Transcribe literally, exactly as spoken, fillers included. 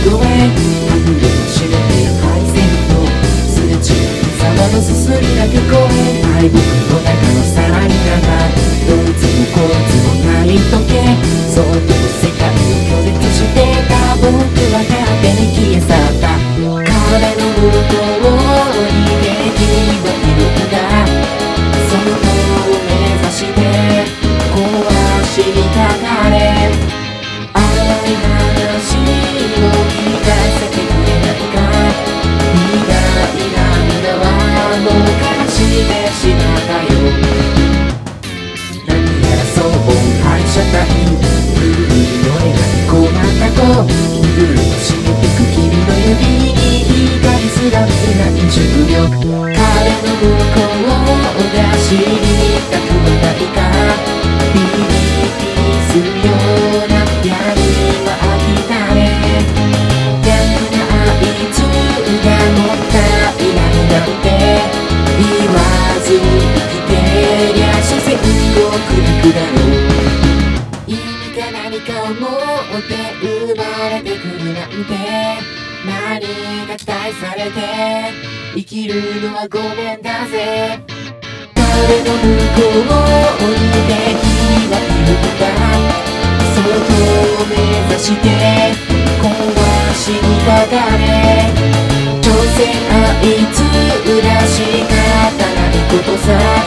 へ溢れを占めてる配線とすれ違う沢のすすりが聞こえ、敗北の中のさらに中、どいつもこいつもないとけ、そっと世界を拒絶してた僕は勝手に消え去った。壁の向こうに敵はいるんだ、その子を目指して壊しにかかれ。甘い話を聞かせてくれないか、苦い涙はもう悲しめしまったよ。何やらそう反射体、古いの願い困った子、ブルーを締めてく君の指に光すら見えない重力、壁の向こうが知りたくはないか、ビリビリするような闇は飽きたね。逆なあいつがもったいないなんて言わずに生きてりゃ所詮極楽だろう。意味か何か思って生まれてくるなんて、何が期待されて生きるのはごめんだぜ。壁の向こうに敵はいるんだ、その子を目指して壊しにかかれ。所詮あいつら仕方ないことさ、